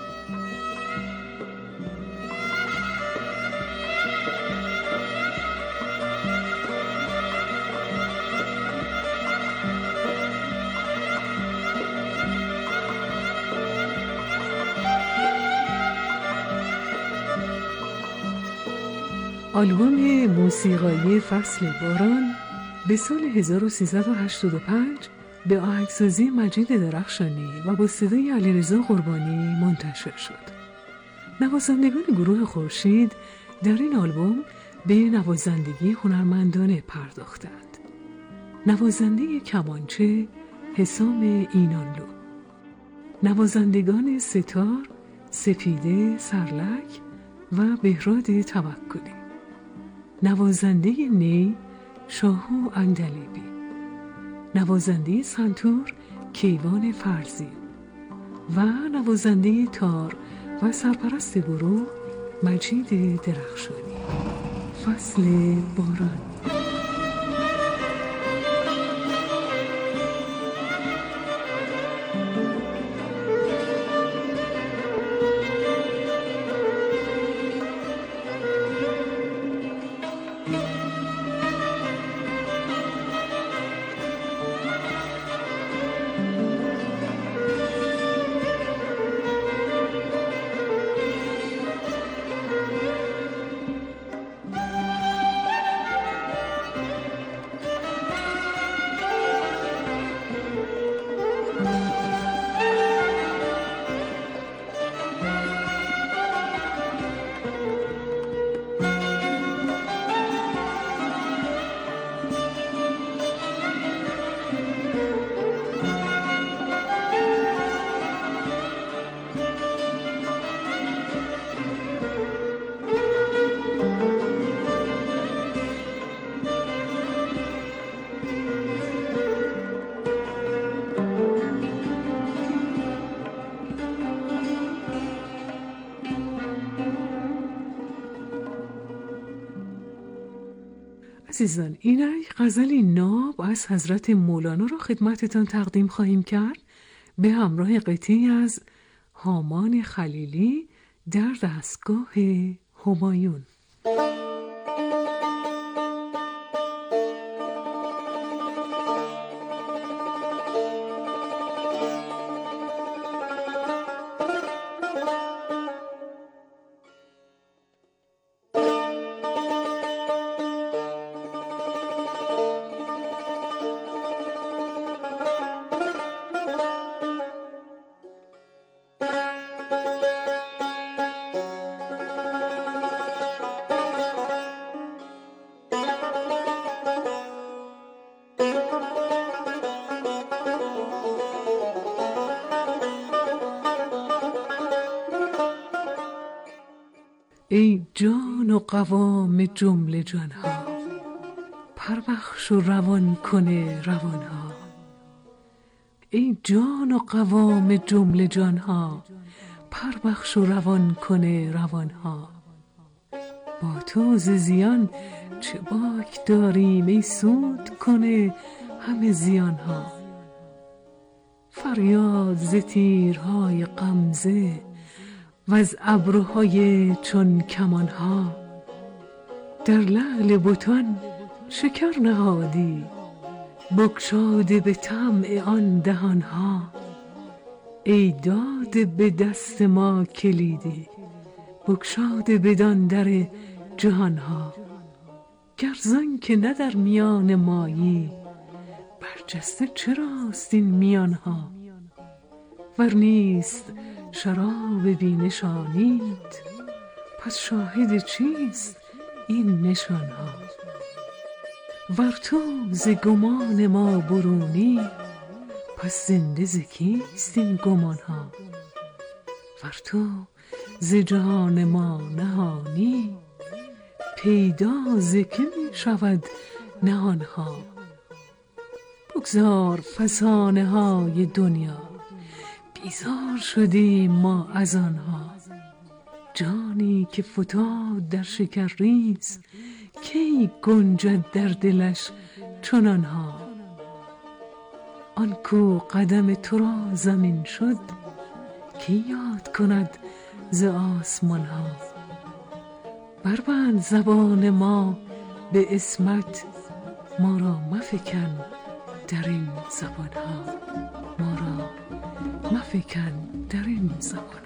آلبوم موسیقایی فصل باران به سال هزار و سیصد و هشتاد و پنج به آهنگسازی مجید درخشانی و با صدای علیرضا قربانی منتشر شد. نوازندگان گروه خورشید در این آلبوم به نوازندگی هنرمندانه پرداختند. نوازنده کمانچه حسام اینانلو، نوازندگان ستار سپیده سرلک و بهراد توکلی، نوازنده نی شاهو اندلیبی، نوازنده سنتور کیوان فرزی و نوازنده تار و سرپرست گروه مجید درخشانی. فصل باران. عزیزان، اینک غزلی ناب از حضرت مولانا را خدمتتان تقدیم خواهیم کرد به همراه قطعی از هامان خلیلی در دستگاه همایون. ای جان و قوام جمله جانها، پربخش و روان کنه روانها. ای جان و قوام جمله جانها، پربخش و روان کنه روانها. با تو ز زیان چه باک داریم، ای سود کنه همه زیانها. فریاد ز تیرهای غمزه و از ابروهای چون کمانها. در لعل بتان شکر نهادی، بگشاده به طمع آن دهانها. ای داده به دست ما کلیدی، بگشاده بدان در جهانها. گر زان که نه در میان مایی، برجسته چراست این میانها. ور نیست شراب بی نشانیت، پس شاهد چیست این نشانها. ور تو ز گمان ما برونی، پس زنده ز کیست این گمانها. ور تو ز جهان ما نهانی، پیدا ز که می شود نهانها. بگذار فسانه های دنیا، بیزار شدیم ما از آنها. جانی که فتاد در شکرریز، کی گنجد در دلش چنانها. آن کو قدم تو را زمین شد، کی یاد کند ز آسمانها. بربند زبان ما به عصمت، ما را مفکن در این زبانها. ما را مفکن در این زبانها.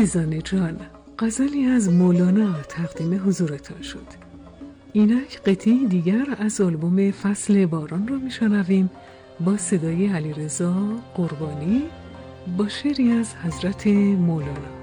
عزیزان جان، غزلی از مولانا تقدیم حضورتان شد. اینک قطعی دیگر از آلبوم فصل باران را میشنویم با صدای علیرضا قربانی با شعری از حضرت مولانا.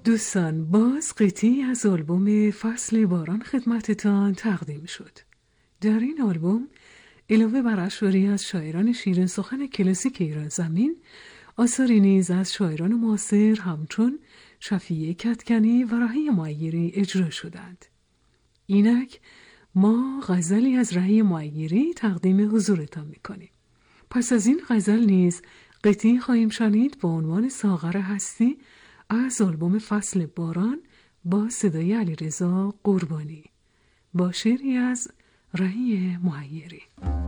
دوستان، باز قطعی از آلبوم فصل باران خدمتتان تقدیم شد. در این آلبوم علاوه بر اشعاری از شاعران شیرین سخن کلاسیک ایران زمین، آثاری نیز از شاعران معاصر همچون شفیع کدکنی و رهی معیری اجرا شدند. اینک ما غزلی از رهی معیری تقدیم حضورتان میکنیم. پس از این غزل نیز قطعی خواهیم شنید با عنوان ساغر هستی از آلبوم فصل باران با صدای علیرضا قربانی با شعری از رهی معیری.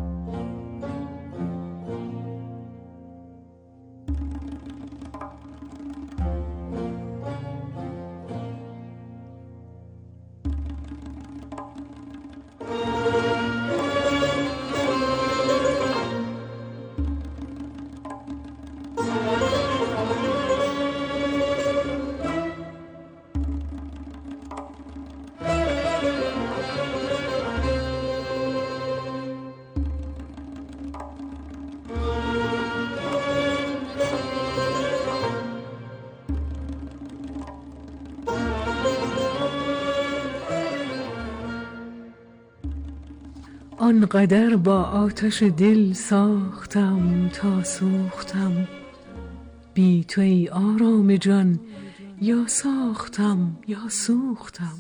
آنقدر با آتش دل ساختم تا سوختم، بی تو ای آرام جان یا ساختم یا سوختم.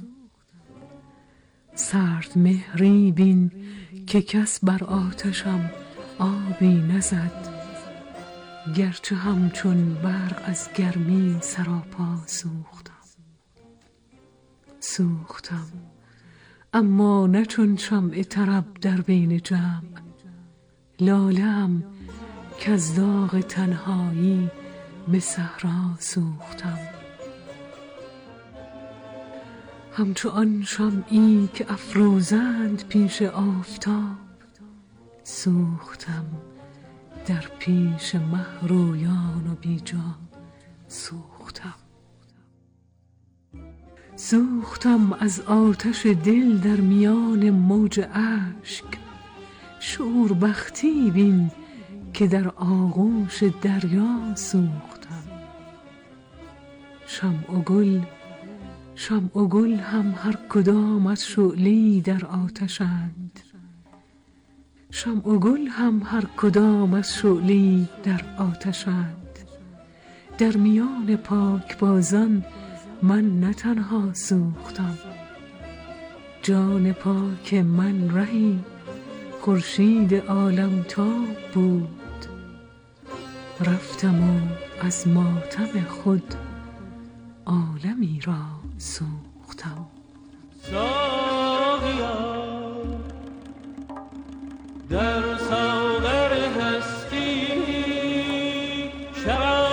سرد مهری بین که کس بر آتشم آبی نزد، گرچه همچون برق از گرمی سراپا سوختم. سوختم اما نه چون شمع طرب در بین جمع، لاله‌ام کز داغ تنهایی به صحرا سوختم. همچو آن شمعی که افروزند پیش آفتاب، سوختم در پیش مه رویان و بیجا سوختم. سوختم از آتش دل در میان موج اشک، شوربختی بین که در آغوش دریا سوختم. شمع و گل شمع و گل هم هر کدام از شعله‌ای در آتشند، شمع و گل هم هر کدام از شعله‌ای در آتشند. در میان پاکبازان من نه تنها سوختم، جان پاک من رهی خورشید عالم تاب بود. رفتم و از ماتم خود عالمی را سوختم. ساقیا در ساغر هستی شراب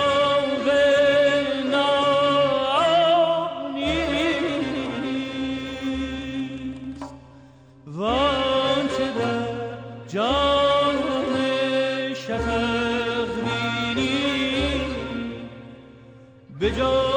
به جا